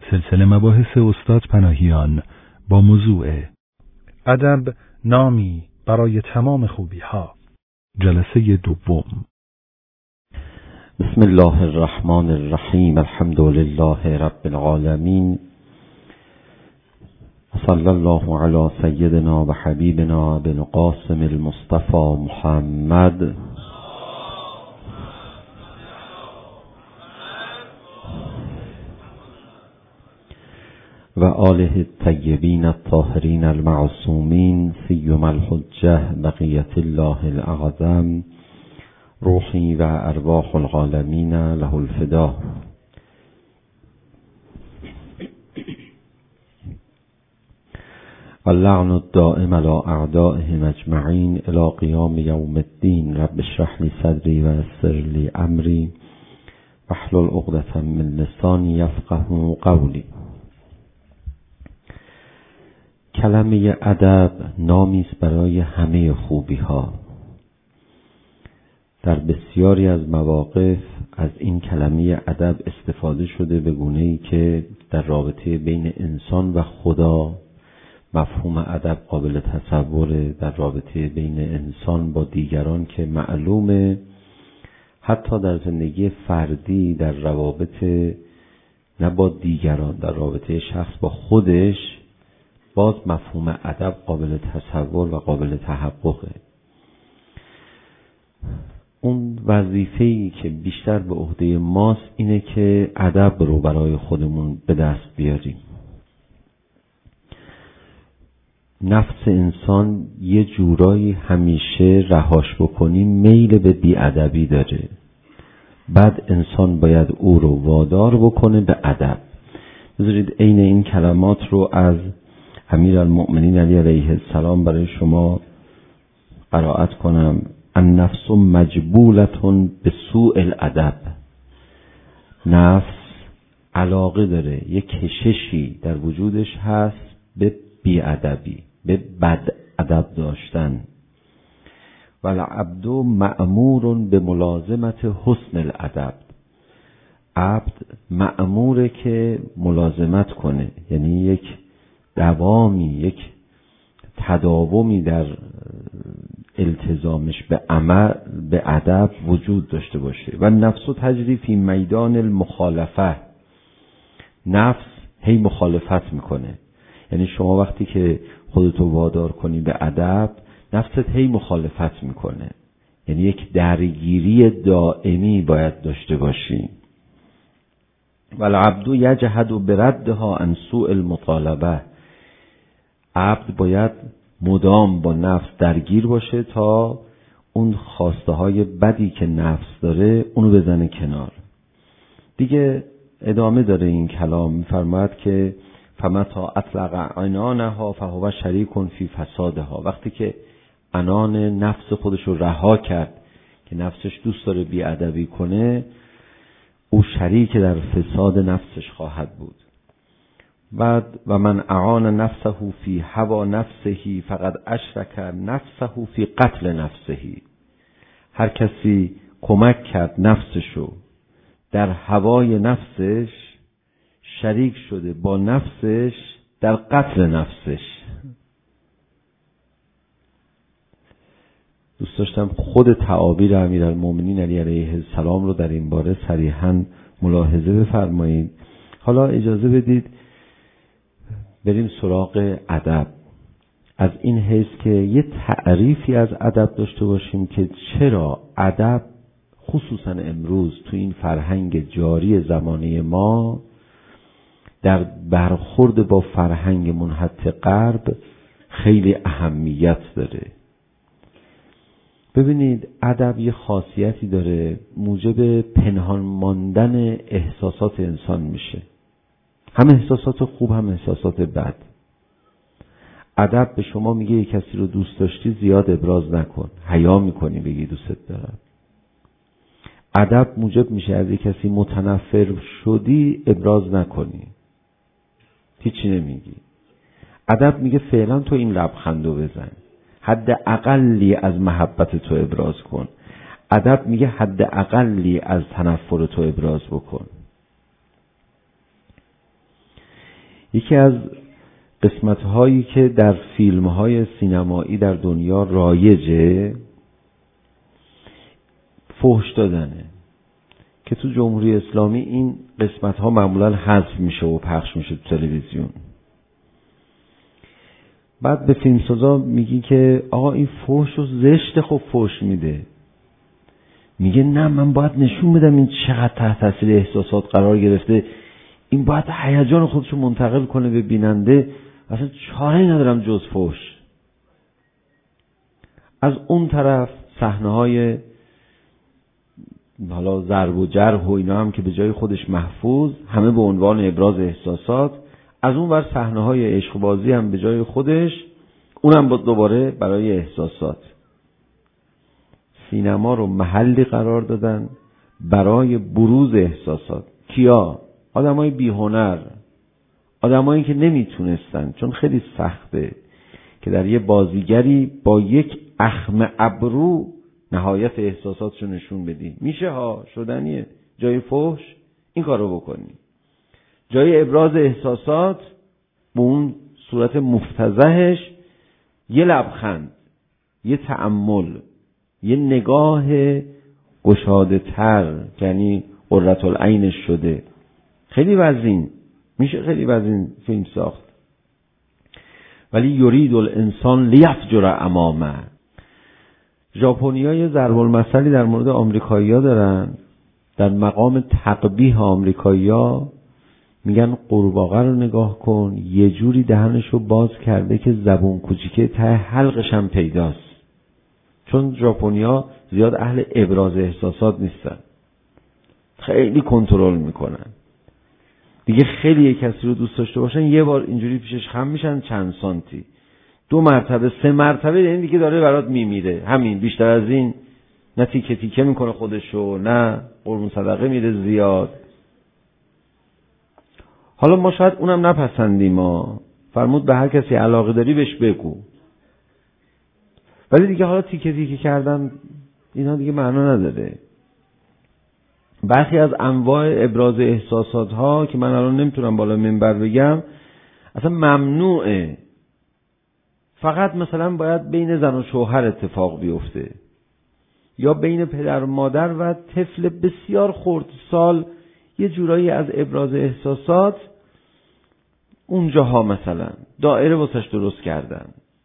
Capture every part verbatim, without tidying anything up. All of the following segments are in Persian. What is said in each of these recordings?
سلسله مباحث استاد پناهیان با موضوع ادب نامی برای تمام خوبی ها، جلسه دوم. بسم الله الرحمن الرحیم. الحمد لله رب العالمین. صلی الله علی سیدنا و حبیبنا ابن القاسم المصطفى محمد و آله الطیبین الطاهرین المعصومین سیما الحجة بقیت الله الاعظم روحی و ارواح العالمین له الفدا. واللعن الدائم على اعدائهم اجمعین الی قیام یوم الدین. رب اشرح لی صدری و یسر لی امری واحلل عقدة من لسانی یفقهوا قولی. کلمه ادب نامی است برای همه خوبی ها. در بسیاری از مواقف از این کلمه ادب استفاده شده به گونه‌ای که در رابطه بین انسان و خدا مفهوم ادب قابل تصوره، در رابطه بین انسان با دیگران که معلومه، حتی در زندگی فردی، در روابط نه با دیگران، در رابطه شخص با خودش، باز مفهوم ادب قابل تصور و قابل تحققه. اون وظیفه‌ای که بیشتر به عهده ماست اینه که ادب رو برای خودمون به دست بیاریم. نفس انسان یه جورایی همیشه رهاش بکنیم میل به بی‌ادبی داره، بعد انسان باید او رو وادار بکنه به ادب. بذارید عین این کلمات رو از امیرالمؤمنین علی علیه السلام برای شما قرائت کنم. النفس مجبولة به سوء الادب. نفس علاقه داره، یک کششی در وجودش هست به بی‌ادبی، به بد ادب داشتن. والعبد مأمور به ملازمت حسن الادب. عبد مأموره که ملازمت کنه، یعنی یک دوامی، یک تداومی در التزامش به عمل به ادب وجود داشته باشه. و نفس تجری فی میدان المخالفه. نفس هی مخالفت میکنه، یعنی شما وقتی که خودتو وادار کنی به ادب، نفست هی مخالفت میکنه، یعنی یک درگیری دائمی باید داشته باشی. والعبد یجهد بردها عن سوء المطالبه. عبد باید مدام با نفس درگیر باشه تا اون خواسته های بدی که نفس داره اونو بزنه کنار. دیگه ادامه داره این کلام، میفرماید که فمتا اطلق عنانها فهو شریک فی فسادها. وقتی که عنان نفس خودش رو رها کرد که نفسش دوست داره بی‌ادبی کنه، او شریک در فساد نفسش خواهد بود. بعد و من اعان نفسه فی هوا نفسه فقد اشرک نفسه فی قتل نفسه. هر کسی کمک کرد نفسشو در هوای نفسش، شریک شده با نفسش در قتل نفسش. دوست داشتم خود تعابیر امیرالمؤمنین علی علیه السلام رو در این باره صریحاً ملاحظه بفرمایید. حالا اجازه بدید بریم سراغ ادب، از این حیث که یه تعریفی از ادب داشته باشیم که چرا ادب خصوصا امروز تو این فرهنگ جاری زمانه ما در برخورد با فرهنگ منحط غرب خیلی اهمیت داره. ببینید ادب یه خاصیتی داره، موجب پنهان ماندن احساسات انسان میشه، هم احساسات خوب هم احساسات بد. ادب به شما میگه یک کسی رو دوست داشتی زیاد ابراز نکن، حیا میکنی بگی دوستت دارم. ادب موجب میشه از یک کسی متنفر شدی ابراز نکنی، هیچی نمیگی. ادب میگه فعلا تو این لبخندو بزن، حد اقلی از محبت تو ابراز کن. ادب میگه حد اقلی از تنفر تو ابراز بکن. یکی از قسمت‌هایی که در فیلم‌های سینمایی در دنیا رایجه فحش دادنه که تو جمهوری اسلامی این قسمت‌ها معمولاً حذف میشه و پخش میشه تو تلویزیون. بعد به فیلمسازا میگی که آقا این فحش و زشت، خب فحش میده. میگه نه من باید نشون بدم این چقدر تحت تاثیر احساسات قرار گرفته، این باید هیجان خودشو منتقل کنه به بیننده، اصلا چاره‌ای ندارم جز فحش. از اون طرف صحنه‌های حالا ضرب و جرح و اینا هم که به جای خودش محفوظ، همه به عنوان ابراز احساسات. از اون ور صحنه‌های عشق بازی هم به جای خودش، اونم با دوباره برای احساسات. سینما رو محلی قرار دادن برای بروز احساسات. کیا؟ آدمای بی‌هنر، آدمایی که نمیتونستن، چون خیلی سخته که در یه بازیگری با یک اخم ابرو نهایت احساساتشو نشون بدی. میشه ها، شدنیه. جای فحش این کارو بکنی، جای ابراز احساسات به اون صورت مفتضحش یه لبخند، یه تأمل، یه نگاه گشاده تر، یعنی قرة العینش شده. خیلی وزین میشه، خیلی وزین فیلم ساخت. ولی یرید الانسان لیفجر امامه. ژاپنی‌ها یه ضرب المثلی در مورد آمریکایی‌ها دارن. در مقام تقبیح آمریکایی‌ها میگن قورباغه رو نگاه کن، یه جوری دهنشو باز کرده که زبون کوچیکه ته حلقش هم پیداست. چون ژاپنی‌ها زیاد اهل ابراز احساسات نیستن، خیلی کنترل میکنن. دیگه خیلی یک کسی رو دوست داشته باشن یه بار اینجوری پیشش خم میشن چند سانتی، دو مرتبه سه مرتبه، یعنی دیگه داره برات میمیره. همین، بیشتر از این نه تیکه تیکه میکنه خودشو، نه قربون صدقه میره زیاد. حالا ما شاید اونم نپسندیم، ما فرمود به هر کسی علاقه داری بهش بگو. ولی دیگه حالا تیکه تیکه کردن اینا دیگه معنا نداره. برخی از انواع ابراز احساسات ها که من الان نمیتونم بالا منبر بگم اصلا ممنوعه. فقط مثلا باید بین زن و شوهر اتفاق بیفته، یا بین پدر و مادر و طفل بسیار خردسال، یه جورایی از ابراز احساسات اونجاها مثلا دایره واسش درست کردن.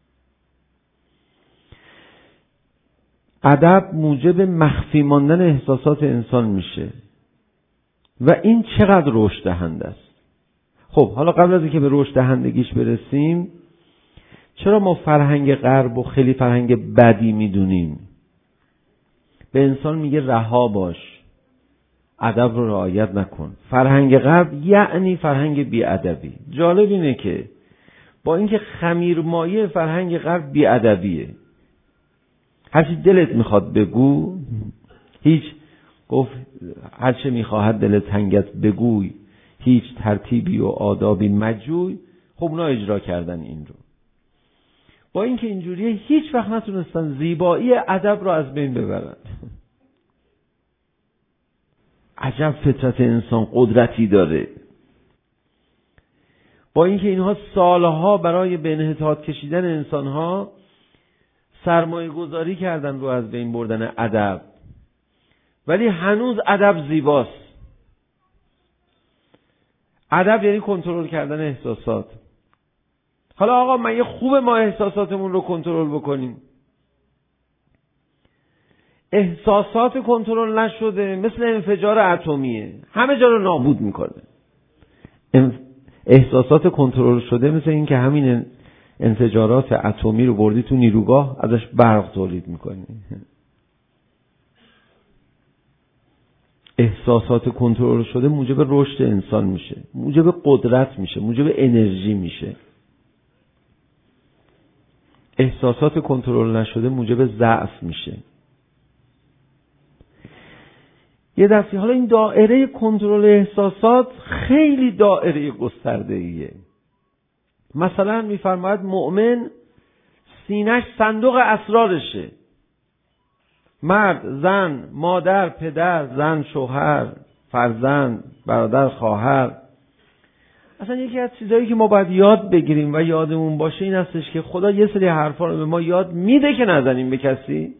ادب موجب مخفی ماندن احساسات انسان میشه و این چقدر رشد دهنده است. خب حالا قبل از اینکه به رشد دهندگیش برسیم، چرا ما فرهنگ غرب و خیلی فرهنگ بدی میدونیم؟ به انسان میگه رها باش، ادب رو رعایت نکن. فرهنگ غرب یعنی فرهنگ بی‌ادبی. جالب اینه که با اینکه خمیرمایه فرهنگ غرب بی‌ادبیه، هرچی دلت میخواد بگو، هیچ گفت هرچه میخواهد دلت تنگت بگوی، هیچ ترتیبی و آدابی مجوی. خب اونا اجرا کردن این رو. با اینکه اینجوریه هیچ وقت نتونستن زیبایی ادب رو از بین ببرن. عجب فطرت انسان قدرتی داره. با اینکه اینها سالها برای به انحطاط کشیدن انسانها سرمایه گذاری کردن رو از بین بردن ادب، ولی هنوز ادب زیباست. ادب یعنی کنترل کردن احساسات. حالا آقا من یه خوب ما احساساتمون رو کنترل بکنیم. احساسات کنترل نشده مثل انفجار اتمیه، همه جا رو نابود میکنه. احساسات کنترل شده مثل این که همین انفجارات اتمی رو بردی تو نیروگاه، ازش برق تولید میکنی. احساسات کنترل شده موجب رشد انسان میشه، موجب قدرت میشه، موجب انرژی میشه. احساسات کنترل نشده موجب ضعف میشه. یه دفعه حالا این دایره کنترل احساسات خیلی دایره گسترده‌ایه. مثلا میفرماید مؤمن سینه‌اش صندوق اسرارشه. مرد، زن، مادر، پدر، زن، شوهر، فرزند، برادر، خواهر، اصلا یکی از چیزایی که ما باید یاد بگیریم و یادمون باشه این هستش که خدا یه سری حرفا رو به ما یاد میده که نزنیم به کسی.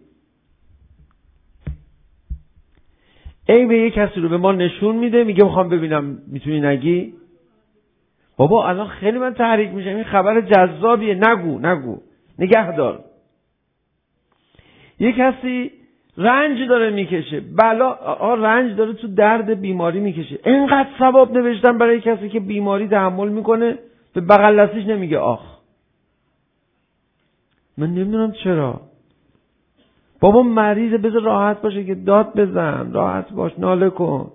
ای به یه کسی رو به ما نشون میده، میگه میخوام ببینم میتونی نگی؟ بابا الان خیلی من تحریک میشم، این خبر جذابیه، نگو نگو نگه دار. یه کسی رنج داره میکشه، بلا آ رنج داره تو درد بیماری میکشه، اینقدر ثواب نوشتن برای کسی که بیماری تحمل میکنه، به بغل دستیش نمیگه آخ. من نمیدونم چرا. بابا مریضه، بذار راحت باشه که داد بزن، راحت باش، ناله کن،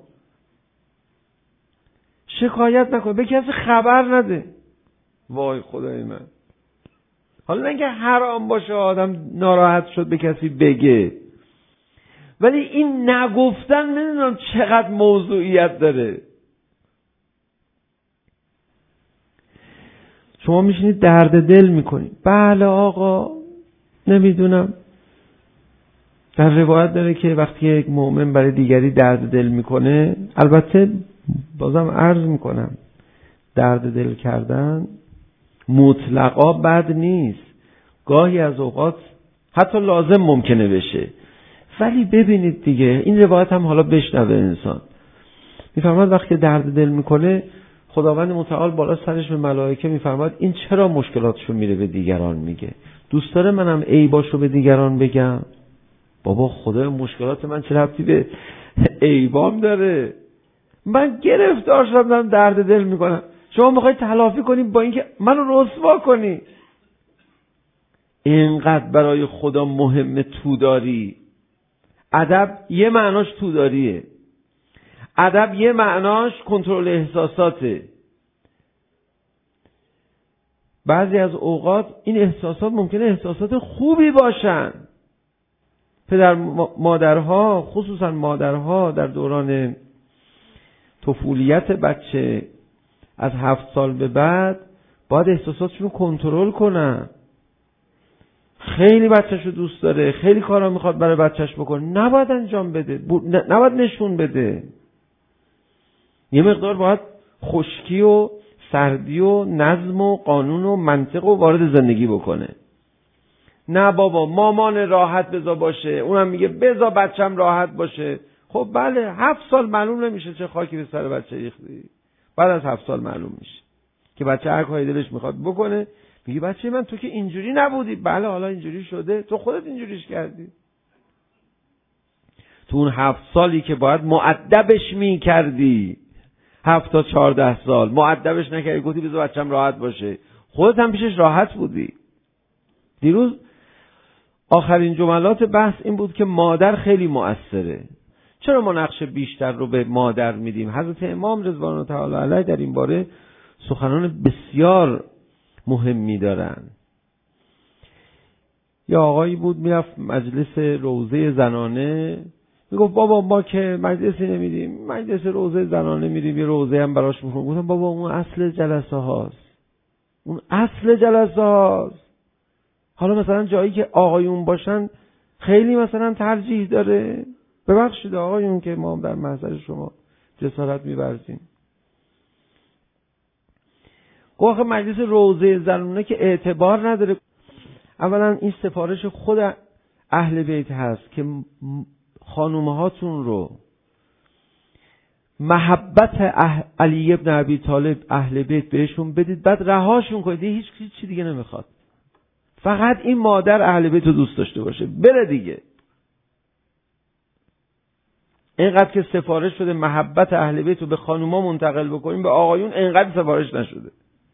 شکایت نکن، به کسی خبر نده. وای خدای من. حالا نه اینکه حرام باشه آدم ناراحت شد به کسی بگه، ولی این نگفتن نمیدونم چقدر موضوعیت داره. شما میشینید درد دل میکنید. بله آقا نمیدونم، در روایت داره که وقتی یک مؤمن برای دیگری درد دل میکنه، البته بازم عرض میکنم درد دل کردن مطلقا بد نیست، گاهی از اوقات حتی لازم ممکنه بشه. ولی ببینید دیگه این روایت هم حالا بشنوه انسان، میفرماد وقتی درد دل میکنه خداوند متعال بالا سرش به ملائکه میفرماد این چرا مشکلاتشو میره به دیگران میگه؟ دوست داره منم عیباشو به دیگران بگم؟ بابا خدا مشکلات من چه ربطی به عیبام داره؟ من گرفتار شدم درد دل میکنم، شما میخوای تلافی کنی با اینکه منو رسوا کنی. اینقدر برای خدا مهمه توداری. ادب یه معناش توداریه، ادب یه معناش کنترل احساساته. بعضی از اوقات این احساسات ممکنه احساسات خوبی باشن. پدر مادرها، خصوصا مادرها در دوران طفولیت بچه از هفت سال به بعد باید احساساتشون رو کنترل کنن. خیلی بچه‌ش رو دوست داره، خیلی کارا میخواد برای بچه‌ش بکنه، نباید انجام بده، نباید نشون بده. یه مقدار باید خشکی و سردی و نظم و قانون و منطق و وارد زندگی بکنه. نه بابا مامان راحت بذار باشه، اونم میگه بذار بچم راحت باشه. خب بله هفت سال معلوم نمیشه چه خاکی به سر بچه ریختی. بعد از هفت سال معلوم میشه که بچه هر کاری دلش میخواد بکنه. میگه بچه من تو که اینجوری نبودی. بله حالا اینجوری شده، تو خودت اینجوریش کردی. تو اون هفت سالی که باید مؤدبش میکردی، هفت تا چهارده سال مؤدبش نکردی، گفتی بذار بچم راحت باشه، خودت هم پیشش راحت بودی. دیروز آخرین جملات بحث این بود که مادر خیلی مؤثره. چرا ما نقش بیشتر رو به مادر میدیم؟ حضرت امام رضوان الله تعالی علیه در این باره سخنان بسیار مهمی دارن. یا آقایی بود میرفت مجلس روضه زنانه، میگفت بابا ما که مجلسی نمیدیم، مجلس روضه زنانه میریم، یه روضه هم براش میخونم. گفتم بابا اون اصل جلسه هاست، اون اصل جلسه هاست. حالا مثلا جایی که آقایون باشن خیلی مثلا ترجیح داره. ببخشید آقایون که ما در محضر شما جسارت می‌ورزیم. گوخه مجلس روضه زنونه که اعتبار نداره. اولا این سفارش خود اهل بیت هست که خانومهاتون رو محبت اح... علی ابن ابی طالب اهل بیت بهشون بدید، بعد رهاشون کنید، هیچ چیزی دیگه نمیخواد، فقط این مادر اهل بیت رو دوست داشته باشه بره دیگه. اینقدر که سفارش شده محبت اهل بیت رو به خانوما منتقل بکنیم، به آقایون اینقدر سفارش نشده.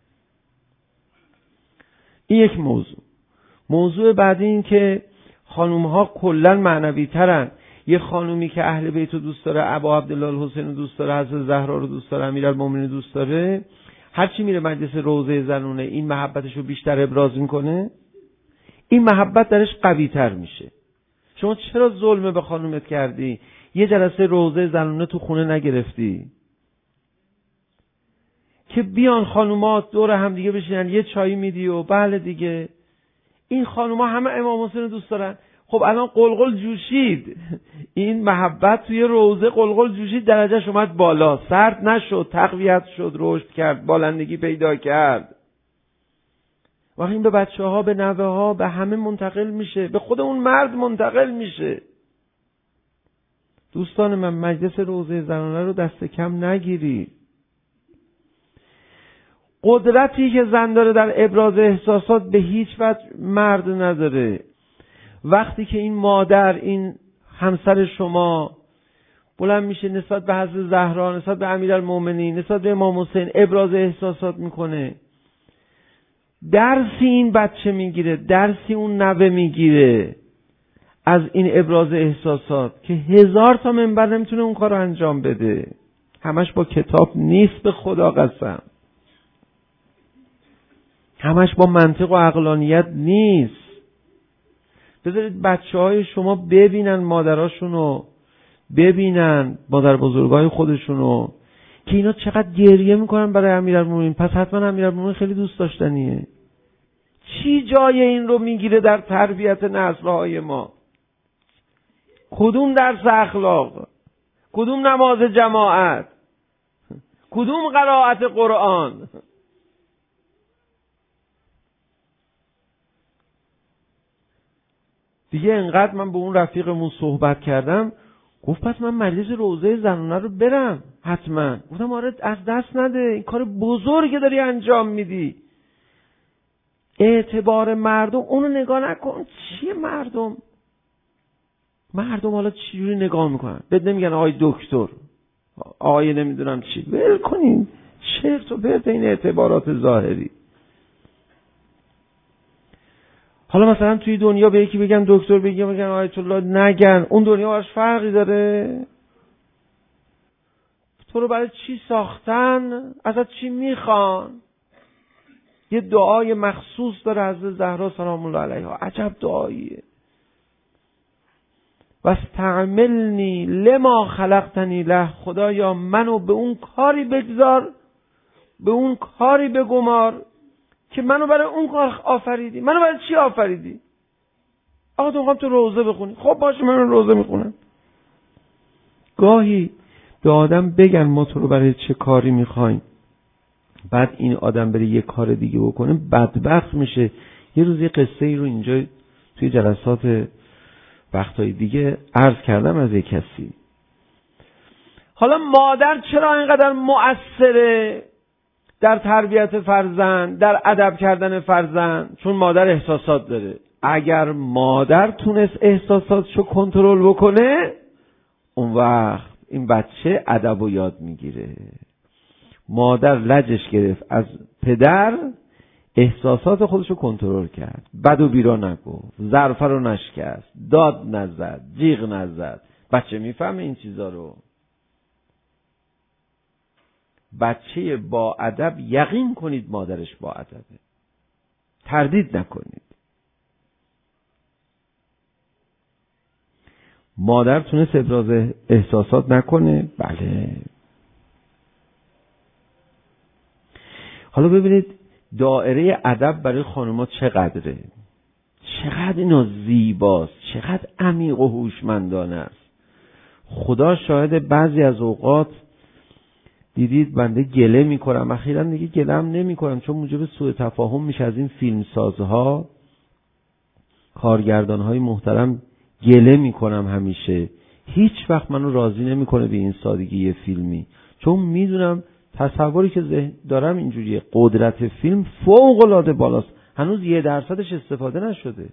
این یک موضوع. موضوع بعدی این که خانومها کلن معنوی ترن. یه خانومی که اهل بیت رو دوست داره، ابا عبدالله الحسین رو دوست داره، حضرت زهرا رو دوست داره، امیرالمومنین رو دوست داره، هرچی میره مجلس روضه زنونه این محبتش رو بیشتر ابراز میکنه، این محبت درش قوی تر میشه. شما چرا ظلم به خانومت کردی؟ یه جلسه روضه زنونه تو خونه نگرفتی که بیان خانومات دور هم دیگه بشینن، یه چایی میدی و بله دیگه این خانوما همه امام حسین رو دوست دارن. خب خب الان قلقل جوشید، این محبت توی روزه قلقل جوشید، درجهش اومد بالا، سرد نشد، تقویت شد، رشد کرد، بالندگی پیدا کرد. وقتی این به بچه ها، به نوه ها، به همه منتقل میشه، به خود اون مرد منتقل میشه. دوستان من، مجلس روزه زنانه رو دست کم نگیرید. قدرتی که زن داره در ابراز احساسات به هیچ وجه مرد نداره. وقتی که این مادر، این همسر شما بلند میشه نسبت به حضرت زهرا، نسبت به امیرالمومنین، نسبت به امام حسین ابراز احساسات میکنه، درسی این بچه میگیره، درسی اون نوه میگیره از این ابراز احساسات که هزار تا منبر نمیتونه اون کار رو انجام بده. همش با کتاب نیست، به خدا قسم. همش با منطق و عقلانیت نیست. بذارید بچه های شما ببینن مادراشونو، ببینن مادر بزرگای خودشونو که اینا چقدر گریه میکنن برای امیرالمومنین. پس حتما امیرالمومنین خیلی دوست داشتنیه. چی جای این رو میگیره در تربیت نسل‌های ما؟ کدوم درس اخلاق؟ کدوم نماز جماعت؟ کدوم قرائت قرآن؟ دیگه انقدر من به اون رفیقمون صحبت کردم، گفت پس من مجلس روزه زنانه رو برم حتما. گفتم آره، از دست نده، این کار بزرگی داری انجام میدی. اعتبار مردم اونو نگاه نکن. چیه مردم؟ مردم حالا چجوری نگاه میکنن؟ بد نمیگن آقای دکتر، آقای نمیدونم چی. ول کنین چرت و پرت این اعتبارات ظاهری. حالا مثلا توی دنیا به یکی بگن دکتر، بگن بگن آیت الله، نگن، اون دنیا براش فرقی داره؟ تو رو برای چی ساختن؟ ازت چی میخوان؟ یه دعای مخصوص داره حضرت زهرا سلام الله علیها، عجب دعاییه. واستعملنی لما خلقتنی له، خدایا منو به اون کاری بگذار، به اون کاری بگمار که منو برای اون کار آفریدی. منو برای چی آفریدی؟ آقا تو میخوام تو روزه بخونی، خب باشه من روزه میخونم. گاهی به آدم بگن ما تو رو برای چه کاری میخوایم، بعد این آدم بره یه کار دیگه بکنه، بدبخت میشه. یه روز یه قصه ای رو اینجا توی جلسات وقتهای دیگه عرض کردم از یک کسی. حالا مادر چرا اینقدر مؤثره در تربیت فرزند، در ادب کردن فرزند؟ چون مادر احساسات داره. اگر مادر تونست احساساتشو کنترل بکنه، اون وقت این بچه ادب رو یاد میگیره. مادر لجش گرفت از پدر، احساسات خودشو کنترل کرد، بد و بیرا نگفت، ظرفه رو نشکست، داد نزد، جیغ نزد. بچه میفهمه این چیزا رو. بچه با ادب، یقین کنید مادرش با ادبه، تردید نکنید. مادر تونست ابراز احساسات نکنه؟ بله. حالا ببینید دایره ادب برای خانم‌ها چقدره، چقدر اینا زیباست، چقدر عمیق و هوشمندانه است. خدا شاهد بعضی از اوقات دیدید بنده گله میکنم، اخیراً دیگه گلم نمیکنم چون موجب سوء تفاهم میشه از این فیلمسازها، کارگردانهای محترم گله میکنم همیشه. هیچ وقت منو راضی نمیکنه به این سادگی یه فیلمی، چون میدونم تصوری که دارم اینجوریه. قدرت فیلم فوق العاده بالاست، هنوز یه درصدش استفاده نشده.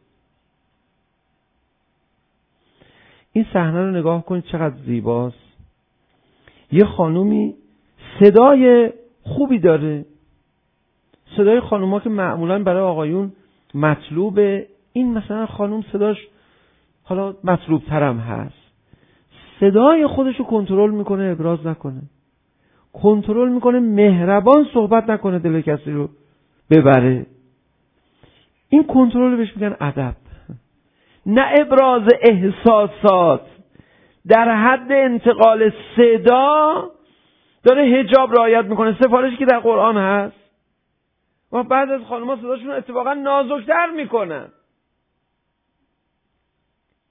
این صحنه رو نگاه کنید چقدر زیباست. یه خانومی صدای خوبی داره، صدای خانوما که معمولا برای آقایون مطلوبه، این مثلا خانوم صداش حالا مطلوب ترم هست، صدای خودشو کنترل میکنه ابراز نکنه، کنترل میکنه مهربان صحبت نکنه دل کسی رو ببره. این کنترل بهش میگن ادب، نه ابراز احساسات. در حد انتقال صدا داره حجاب رعایت میکنه، سفارشی که در قرآن هست. و بعد از خانم‌ها صداشون اتفاقا نازکتر میکنن.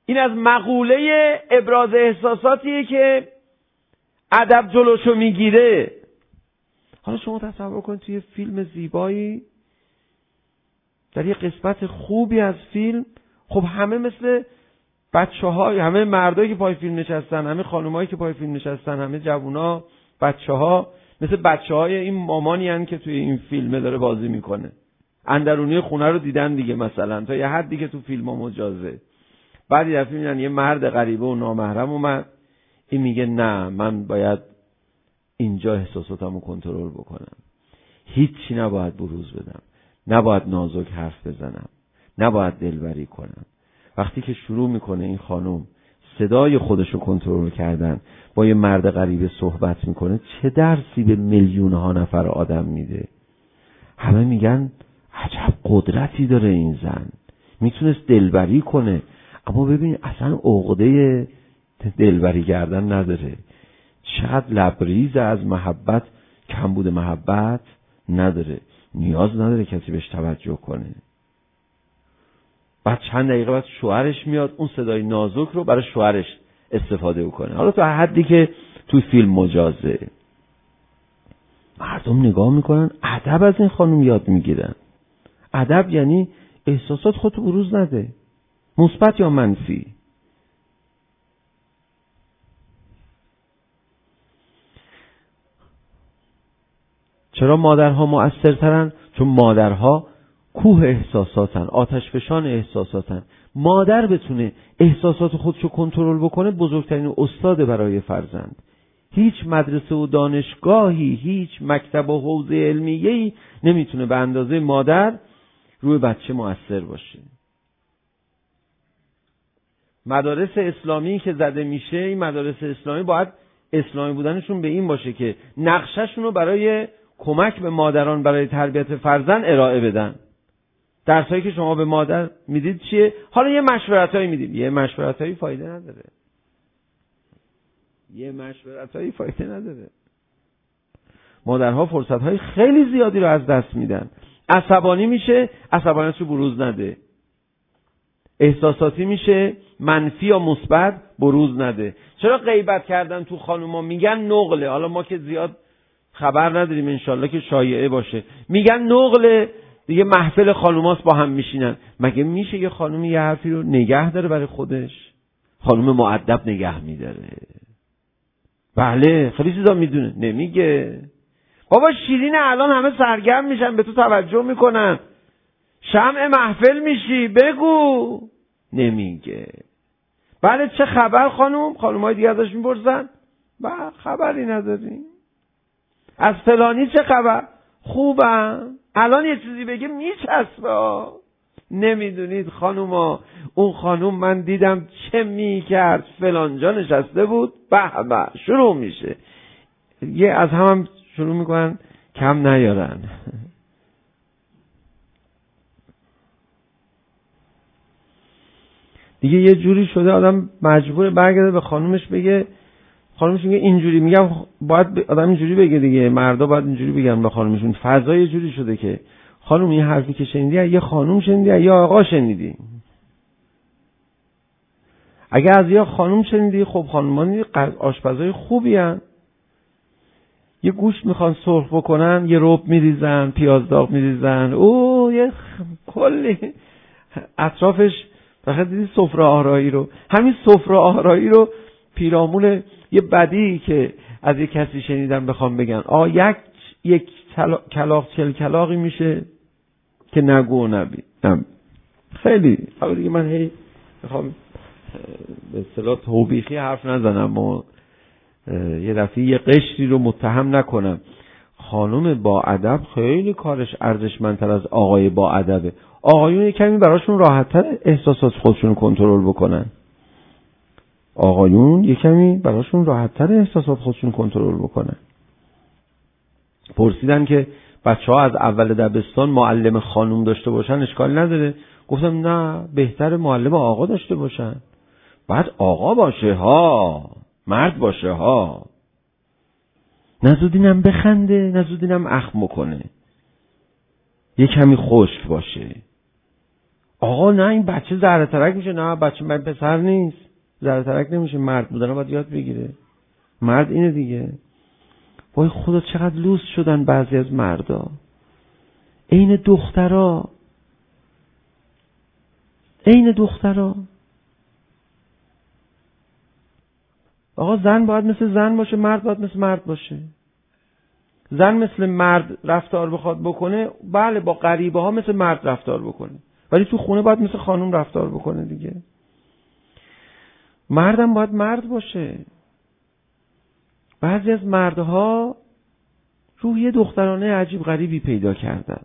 این از مقوله ابراز احساساتیه که ادب جلوشو میگیره. حالا شما تصور کنید توی فیلم زیبایی، در یه قسمت خوبی از فیلم، خب همه مثل بچه‌ها، همه مردایی که پای فیلم نشستن، همه خانمایی که پای فیلم نشستن، همه جوونا، بچه‌ها مثل بچه‌های این مامانی هن که توی این فیلمه داره بازی میکنه. اندرونی خونه رو دیدن دیگه، مثلا تا یه حدی که تو فیلم‌ها مجازه. بعد یه دفعه میبینن یه مرد غریبه و نامحرم اومد، این میگه نه من باید اینجا احساساتمو کنترل بکنم، هیچی نباید بروز بدم، نباید نازک حرف بزنم، نباید دلبری کنم. وقتی که شروع میکنه این خانم صدای خودشو کنترل کردن، با یه مرد غریبه صحبت میکنه، چه درسی به میلیون ها نفر آدم میده؟ همه میگن عجب قدرتی داره این زن، میتونست دلبری کنه. اما ببین اصلا عقده دلبری کردن نداره، چقدر لبریز از محبت، کمبود محبت نداره، نیاز نداره کسی بهش توجه کنه. بعد چند دقیقه بعد شوهرش میاد، اون صدای نازک رو برای شوهرش استفاده بکنه. حالا تا حدی که تو فیلم مجازه. مردم نگاه میکنن، ادب از این خانم یاد میگیرن. ادب یعنی احساسات خودتو بروز نده، مثبت یا منفی. چرا مادرها مؤثرترن؟ چون مادرها کوه احساساتن، آتش فشان احساساتن. مادر بتونه احساسات خودشو کنترل بکنه بزرگترین استاد برای فرزند. هیچ مدرسه و دانشگاهی، هیچ مکتب و حوزه علمیه‌ای نمیتونه به اندازه مادر روی بچه مؤثر باشه. مدارس اسلامی که زده میشه، این مدارس اسلامی باید اسلامی بودنشون به این باشه که نقشه‌شون رو برای کمک به مادران برای تربیت فرزند ارائه بدن. درسایی که شما به مادر میدید چیه؟ حالا یه مشورتایی میدید، یه مشورتایی فایده نداره. یه مشورتایی فایده نداره. مادرها فرصت‌های خیلی زیادی رو از دست میدن. عصبانی میشه، عصبانیتشو بروز نده. احساساتی میشه، منفی یا مثبت بروز نده. چرا غیبت کردن تو خانوما میگن نقله؟ حالا ما که زیاد خبر نداریم، انشالله که شایعه باشه. میگن نقله دیگه، محفل خانوماست با هم میشینن. مگه میشه یه خانومی یه حرفی رو نگه داره برای خودش؟ خانوم مؤدب نگه میداره. بله خیلی چیزا میدونه، نمیگه. بابا شیرین الان همه سرگرم میشن، به تو توجه میکنن، شمع محفل میشی، بگو. نمیگه. بله چه خبر خانوم؟ خانومای دیگه ازش میپرسن، با خبری نداریم. از فلانی چه خبر؟ خوبم. الان یه چیزی بگه میچسبه. نمیدونید خانوما، اون خانوم من دیدم چه میکرد، فلانجا نشسته بود، به به شروع میشه. یه از هم, هم شروع میکنن کم نیارن. دیگه یه جوری شده آدم مجبور برگرده به خانومش بگه، خانومش میگه اینجوری، میگم باید آدم اینجوری بگه دیگه، مردا باید اینجوری بگن به خانومشون. فضا یه جوری شده که خانوم این حرفی که شنیدی یه خانوم شنیدی یا آقا شنیدی. اگه از یه خانوم شنیدی، خب خانومان آشپزای خوبی هن. یه گوشت میخوان سرخ بکنن، یه رب میریزن، پیاز داغ میریزن، او یه کلی اطرافش. فقط دیدی سفره آرایی رو، همین سفره آرایی رو پیرامون یه بدی که از یک کسی شنیدم بخوام بگن آ یک یک کلاغ چل کلاغی میشه که نگو و نبی. خیلی اول دیگه من هی میخوام به اصطلاح توبیخی حرف نزنم و یه دفعه یه قشری رو متهم نکنم. خانم با ادب خیلی کارش ارزشمندتر از آقای با ادبه. آقایون یه کمی براشون راحت‌تر احساسات خودشون رو کنترل بکنن. آقایون یه کمی براشون راحت‌تر احساسات خودشون کنترل بکنن. پرسیدن که بچه‌ها از اول دبستان معلم خانم داشته باشن اشکال نداره؟ گفتم نه، بهتر معلم آقا داشته باشن. بعد آقا باشه ها، مرد باشه ها، نزودینم بخنده، نزودینم اخم کنه، یه کمی خشک باشه. آقا نه این بچه ذره ترک میشه، نه بچه من پسر نیست، ذره ترک نمیشه، مرد بودن باید یاد بگیره. مرد اینه دیگه. وای خدا چقدر لوس شدن بعضی از مردا، عین دخترا، عین دخترا. آقا زن باید مثل زن باشه، مرد باید مثل مرد باشه. زن مثل مرد رفتار بخواد بکنه، بله با غریبه ها مثل مرد رفتار بکنه، ولی تو خونه باید مثل خانوم رفتار بکنه دیگه. مردم باید مرد باشه. بعضی از مردها روحیه دخترانه عجیب غریبی پیدا کردن.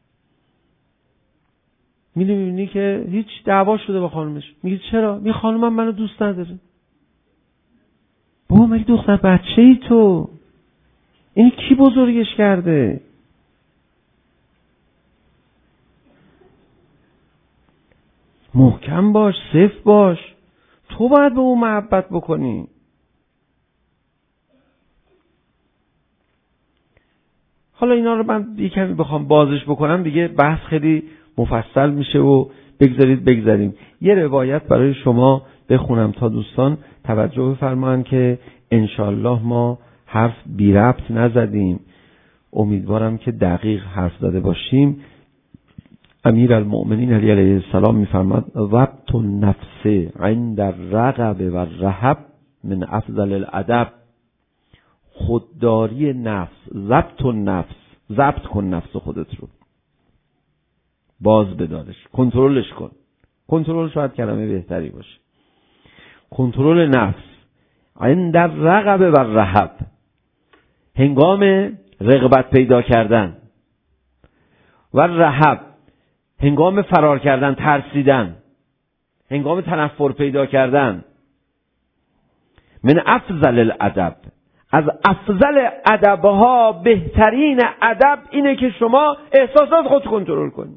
می‌بینی می‌بینی که هیچ دعوا شده با خانومش، میگه چرا؟ میگه خانومم منو دوست نداره. بابا مگه دختر بچه‌ای تو؟ این کی بزرگش کرده؟ محکم باش، صفر باش. تو باید به اون محبت بکنی. حالا اینا رو من یه کمی بخوام بازش بکنم دیگه بحث خیلی مفصل میشه و بگذارید بگذاریم. یه روایت برای شما بخونم تا دوستان توجه بفرمایند که انشالله ما حرف بی ربط نزدیم. امیدوارم که دقیق حرف زده باشیم. امیر المؤمنین علی علیه السلام میفرماد ضبط النفس عند الرغب و الرهب من افضل الادب. خودداری نفس، ضبط النفس، ضبط کن نفس خودت رو، باز بدارش، کنترلش کن. کنترل شاید کلمه بهتری باشه. کنترل نفس عند الرغب و الرهب، هنگام رغبت پیدا کردن، و رهب هنگام فرار کردن، ترسیدن، هنگام تنفر پیدا کردن. من افضل الادب، از افضل ادبها بهترین ادب اینه که شما احساسات خود کنترل کنید.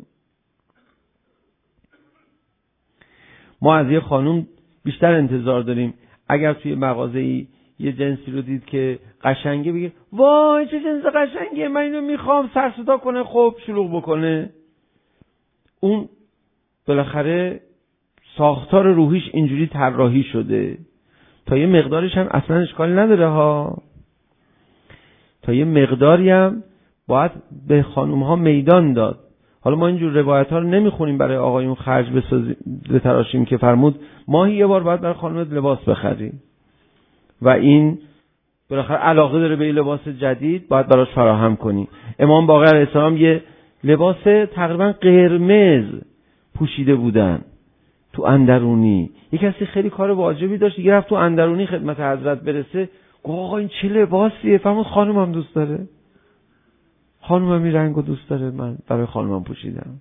ما از یه خانوم بیشتر انتظار داریم اگر توی مغازه‌ای یه جنسی رو دید که قشنگه بگه وای چه جنس قشنگه، من اینو میخوام، سر صدا کنه، خب شلوغ بکنه. اون بالاخره ساختار روحیش اینجوری طراحی شده. تا یه مقدارش هم اصلا اشکال نداره ها، تا یه مقداری هم باید به خانوم ها میدان داد. حالا ما اینجور روایت ها رو نمیخونیم برای آقایون خرج بتراشیم که فرمود ماهی یه بار باید برای خانومت لباس بخری و این بالاخره علاقه داره به این لباس جدید، باید براش فراهم کنی. امام باقر علیه السلام یه لباس تقریبا قرمز پوشیده بودن تو اندرونی. یک کسی خیلی کار واجبی داشت، دیگه رفت تو اندرونی خدمت حضرت برسه، گفت آقا این چه لباسیه؟ فرمود خانومم دوست داره، خانومم این رنگو دوست داره، من برای خانومم پوشیدم.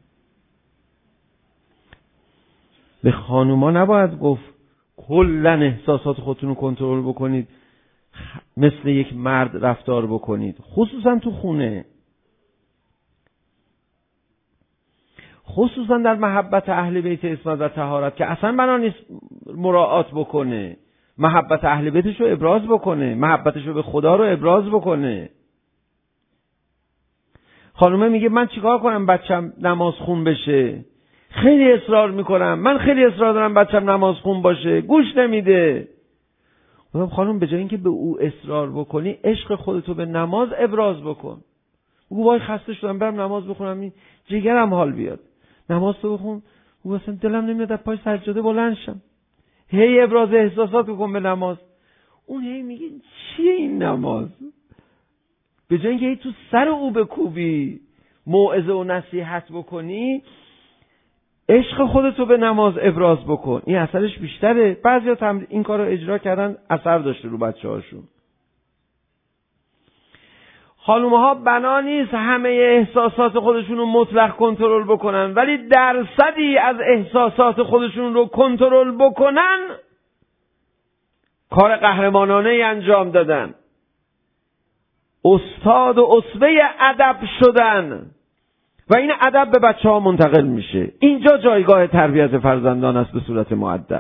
به خانوما نباید گفت کلا احساسات خودتون رو کنترل بکنید، مثل یک مرد رفتار بکنید، خصوصا تو خونه، خصوصا در محبت اهل بیت عصمت و طهارت که اصلا بنا نیست مراعات بکنه، محبت اهل بیتش رو ابراز بکنه، محبتش رو به خدا رو ابراز بکنه. خانومه میگه من چیکار کنم بچم نماز خون بشه؟ خیلی اصرار میکنم، من خیلی اصرار دارم بچم نماز خون باشه، گوش نمیده. خب خانم به جای اینکه به او اصرار بکنی، عشق خودتو به نماز ابراز بکن. بگو وای خسته شدم برم نماز بخونم، این جگرم حال بیاد، نماز تو بخون. بگو اصلا دلم نمیاد از پای سجاده بلند شم. هی ابراز احساسات بکن به نماز. اون هی میگه چیه این نماز؟ به جای اینکه هی تو سر او بکوبی، موعظه و نصیحت بکنی، عشق خودتو به نماز ابراز بکن. این اثرش بیشتره. بعضیا هم این کارو اجرا کردن، اثر داشته رو بچه‌هاشون. خانوم‌ها بنا نیست همه احساسات خودشون رو مطلق کنترل بکنن، ولی درصدی از احساسات خودشون رو کنترل بکنن کار قهرمانانه ای انجام دادن، استاد و اسوه ادب شدن و این ادب به بچه ها منتقل میشه. اینجا جایگاه تربیت فرزندان است به صورت مؤدب.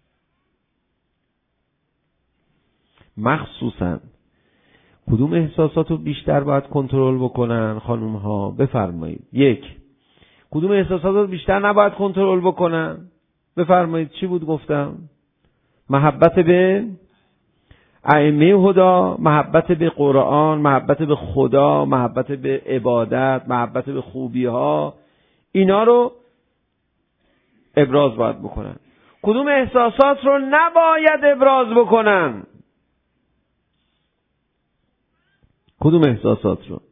مخصوصاً کدوم احساسات رو بیشتر باید کنترل بکنن خانوم ها؟ بفرمایید. یک، کدوم احساسات رو بیشتر نباید کنترل بکنن؟ بفرمایید چی بود گفتم؟ محبت به ائمه هدا، محبت به قرآن، محبت به خدا، محبت به عبادت، محبت به خوبی ها، اینا رو ابراز باید بکنن. کدوم احساسات رو نباید ابراز بکنن؟ کدوم احساسات رو؟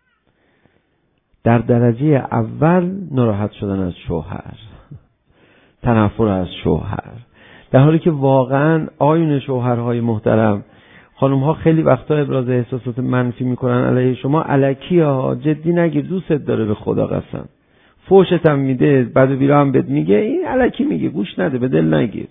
در درجه اول ناراحت شدن از شوهر، تنفر از شوهر، در حالی که واقعا آیون شوهرهای محترم، خانم ها خیلی وقتا ابراز احساسات منفی میکنن علیه شما. الکی ها، جدی نگیر، دوستت داره به خدا قسم، فوشت هم میده، بد و بیرا هم بهت میگه، این الکی میگه، گوش نده، به دل نگیر.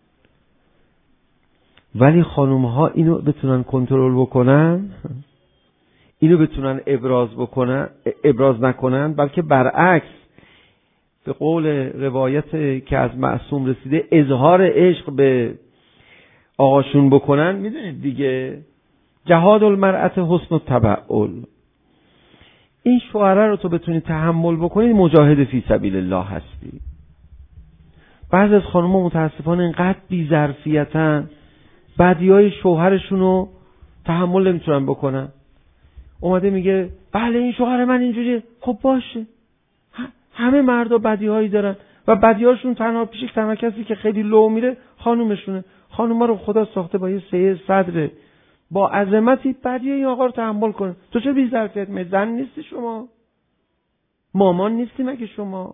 ولی خانم ها اینو بتونن کنترل بکنن، اینو بتونن ابراز بکنن، ابراز نکنن، بلکه برعکس به قول روایت که از معصوم رسیده اظهار عشق به آقاشون بکنن. میدونید دیگه، جهاد المرأة حسن التبعل. این شوهره رو تو بتونی تحمل بکنی، مجاهد فی سبیل الله هستی. بعضی از خانم‌ها متاسفانه اینقدر بی‌ظرفیتن، بدیای شوهرشون رو تحمل نمیتونن بکنن. اومده میگه بله این شوهر من اینجوریه، خب باشه، همه مردا بدیهایی دارن و بدیهاشون تنها پیش تنها کسی که خیلی لو میره خانومشونه. خانوما رو خدا ساخته با یه سیه صدر، با عظمتی، بدیه این آقا رو تحمل کنه. تو چه بی‌ظرفیت؟ مگه زن نیستی شما؟ مامان نیستی مگه شما؟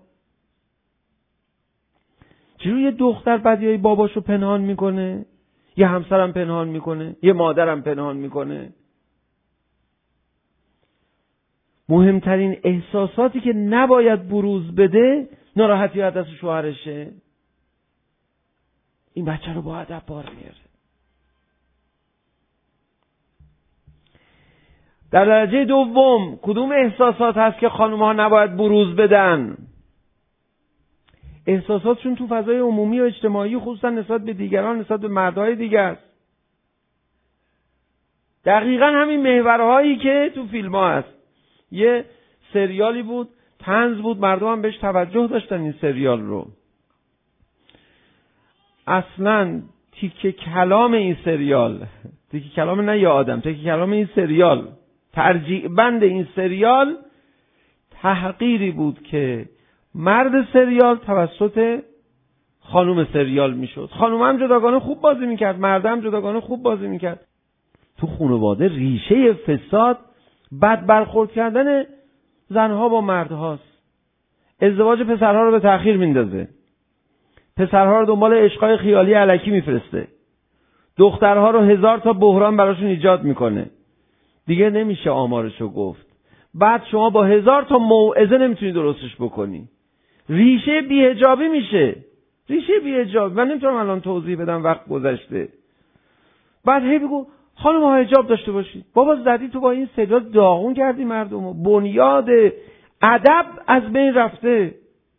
چجوری یه دختر بدیهای باباشو پنهان میکنه؟ یه همسرم پنهان میکنه، یه مادرم پنهان میکنه. مهمترین احساساتی که نباید بروز بده ناراحتی از دست شوهرشه. این بچه رو با ادب بار میاره. در درجه دوم کدوم احساسات هست که خانم‌ها نباید بروز بدن؟ احساساتشون تو فضای عمومی و اجتماعی، خصوصا نسبت به دیگران، نسبت به مردهای دیگر است. دقیقاً همین محورهایی که تو فیلم ها هست. یه سریالی بود، طنز بود، مردم هم بهش توجه داشتن این سریال رو. اصلاً تیکه کلام این سریال، تیکه کلام نه یا آدم، تیکه کلام این سریال، ترجیع بند این سریال تحقیری بود که مرد سریال توسط خانوم سریال میشد. خانوم هم جداگانه خوب بازی میکرد، مرد هم جداگانه خوب بازی میکرد. تو خانواده ریشه فساد بد برخورد کردن زنها با مردهاست. ازدواج پسرها رو به تأخیر میندازه، پسرها رو دنبال عشقای خیالی الکی میفرسته، دخترها رو هزار تا بحران براشون ایجاد میکنه. دیگه نمیشه آمارشو گفت. بعد شما با هزار تا موعظه نمیتونی درستش بکنی. ریشه بی‌حجابی میشه. ریشه بی‌حجابی. من نمیتونم الان توضیح بدم، وقت گذشته. بعد هی بگو خانم ها حجاب داشته باشید. بابا زدی تو با این صدا داغون کردی مردمو. بنیاد ادب از بین رفته.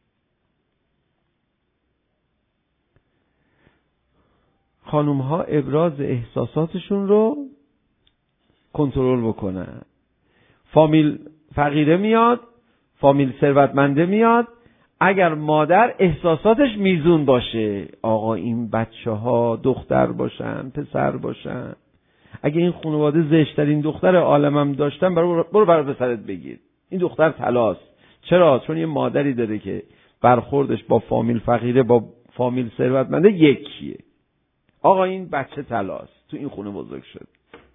خانم ها ابراز احساساتشون رو کنترل بکنن. فامیل فقیره میاد، فامیل ثروتمنده میاد، اگر مادر احساساتش میزون باشه، آقا این بچه ها دختر باشن پسر باشن، اگه این خانواده زشترین دختر عالمم داشتن، برو برو برای پسرت بگیر این دختر طلاست. چرا؟ چون یه مادری داره که برخوردش با فامیل فقیره با فامیل ثروتمنده یکیه. آقا این بچه طلاست، تو این خونه بزرگ شد،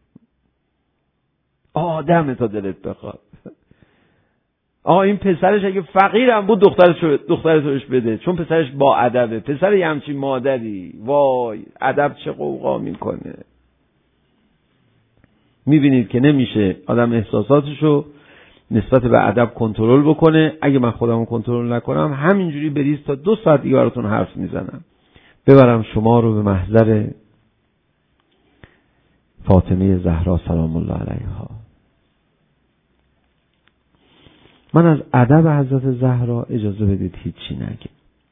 آدمه تا دلت بخواد. آقا این پسرش اگه فقیرم بود دخترش دخترش روش بده، چون پسرش با ادبه. پسر یه همچین مادری، وای ادب چه قوقا میکنه. میبینید که نمیشه آدم احساساتشو نسبت به ادب کنترل بکنه. اگه من خودمو کنترل نکنم همینجوری بریز تا دو ساعت دیگه براتون حرف میزنم. ببرم شما رو به محضر فاطمه زهرا سلام الله علیها. من از ادب حضرت زهرا اجازه بدید هیچی نگم.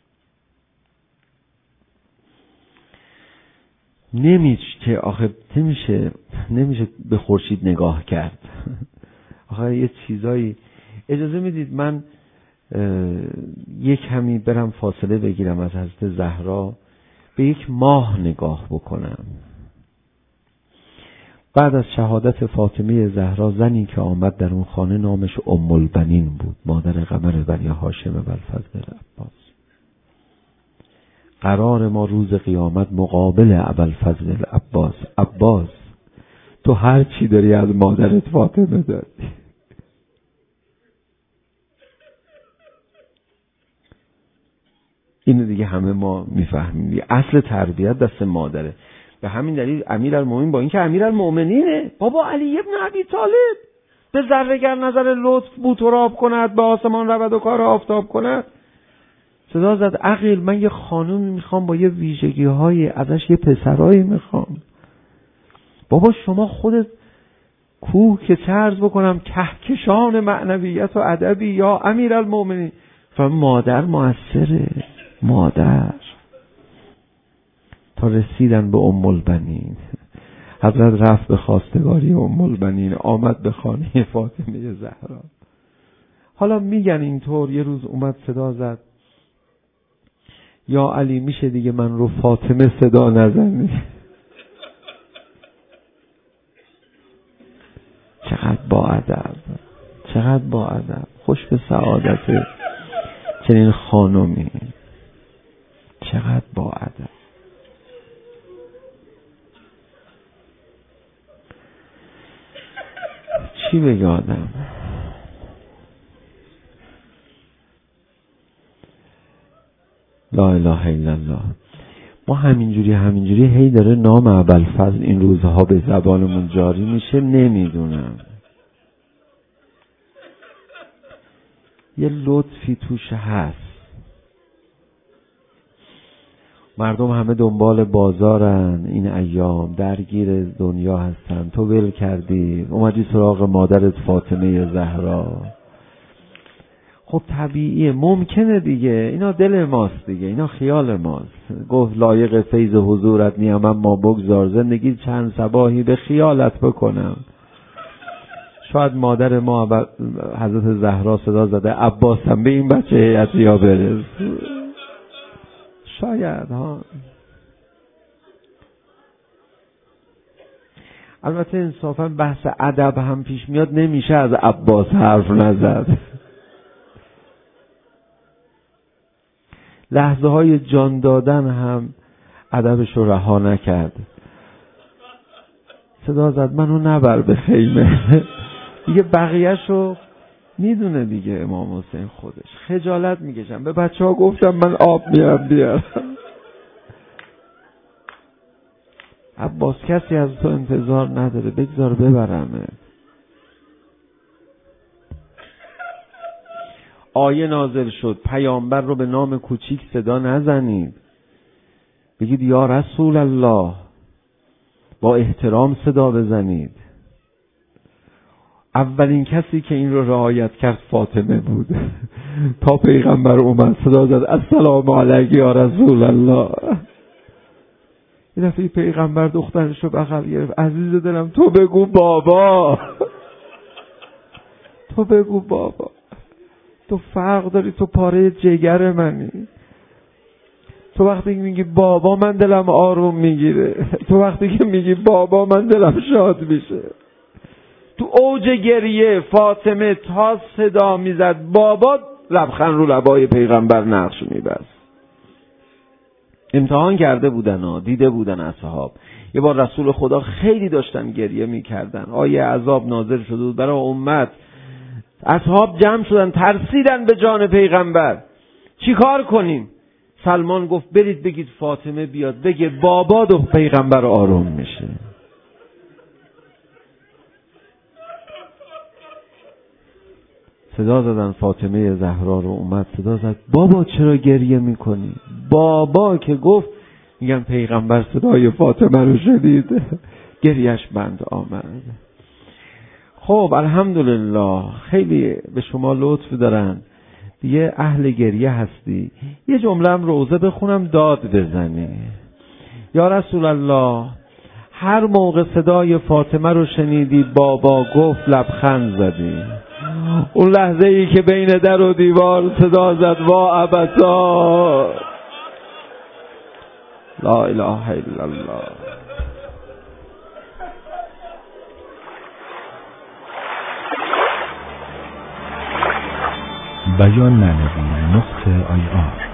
نمیشه که آخه نمیشه نمیشه به خورشید نگاه کرد. آخه یه چیزایی اجازه میدید من یک کمی برم فاصله بگیرم از حضرت زهرا، به یک ماه نگاه بکنم. بعد از شهادت فاطمه زهرا زنی که آمد در اون خانه نامش ام البنین بود، مادر قمر بنی هاشم ابوالفضل العباس. قرار ما روز قیامت مقابل ابوالفضل العباس. عباس تو هر چی داری از مادرت فاطمه داری. اینو دیگه همه ما میفهمیم، اصل تربیت دست مادره. به همین دلیل امیرالمومنین با اینکه امیرالمومنینه، بابا علی ابن ابی طالب به ذره گر نظر لطف بوتراب کند، به آسمان رود و کار آفتاب کند، صدا زد عقیل من یه خانوم میخوام با یه ویژگی های ازش، یه پسرایی میخوام. بابا شما خودت کوه که چه عرض بکنم کهکشان معنویت و ادبی یا امیرالمومنین. مادر موثره، مادر. تا رسیدن به ام البنین، حضرت رفت به خواستگاری ام البنین، آمد به خانه فاطمه زهرا. حالا میگن اینطور یه روز اومد صدا زد یا علی میشه دیگه من رو فاطمه صدا نزنی. چقدر با ادب، چقدر با ادب. خوش به سعادت چنین خانمی، چقدر با ادب. چی بگه آدم؟ لا اله الا الله. ما همینجوری همینجوری هی داره نام ابوالفضل این روزها به زبانمون جاری میشه، نمیدونم یه لطفی توش هست. مردم همه دنبال بازارن، این ایام درگیر دنیا هستن، تو ول کردی اومدی سراغ مادرت فاطمه زهرا. خب طبیعیه، ممکنه دیگه، اینا دل ماست دیگه، اینا خیال ماست. گفت لایق فیض حضورت نیم اما بگذار زندگی چند صباحی به خیالت بکنم. شاید مادر ما حضرت زهرا صدا زده عباسم به این بچه هیئت‌ریا برس، شاید ها. البته انصافا بحث ادب هم پیش میاد، نمیشه از عباس حرف نزد. لحظه های جان دادن هم ادبش رو رها نکرد. صدا زد منو نبر به خیمه. دیگه بقیه‌شو میدونه دیگه امام حسین خودش. خجالت میکشم، به بچه ها گفتم من آب میارم بیارم. عباس کسی از تو انتظار نداره، بگذار ببرمه. آیه نازل شد پیامبر رو به نام کوچیک صدا نزنید، بگید یا رسول الله، با احترام صدا بزنید. اولین کسی که این رو رعایت کرد فاطمه بود. تا پیغمبر اومد صدا زد السلام علیک یا رسول الله. یه دفعه پیغمبر دخترش رو بغل گرفت، عزیز دلم تو بگو بابا، تو بگو بابا، تو فرق داری، تو پاره جگر منی. تو وقتی که میگی بابا من دلم آروم میگیره، تو وقتی که میگی بابا من دلم شاد میشه. تو اوج گریه فاطمه تا صدا میزد بابا، لبخند رو لبای پیغمبر نقش میبست. امتحان کرده بودن ها، دیده بودن اصحاب. یه بار رسول خدا خیلی داشتن گریه میکردن، آیه عذاب نازل شده بود برای امت. اصحاب جمع شدن، ترسیدن به جان پیغمبر، چی کار کنیم؟ سلمان گفت برید بگید فاطمه بیاد بگه بابا، دو پیغمبر آروم میشه. صدا زدن فاطمه زهرا رو، اومد صدا زد بابا چرا گریه میکنی؟ بابا که گفت، میگن پیغمبر صدای فاطمه رو شدید، گریهش بند آمد. خب الحمدلله خیلی به شما لطف دارن دیگه، اهل گریه هستی. یه جمله هم روزه بخونم داد بزنی. یا رسول الله، هر موقع صدای فاطمه رو شنیدی بابا گفت لبخند زدی. اون لحظه ای که بین در و دیوار صدا زد وا عبسا. لا اله الا الله. بیان معنوی نقطه آی آر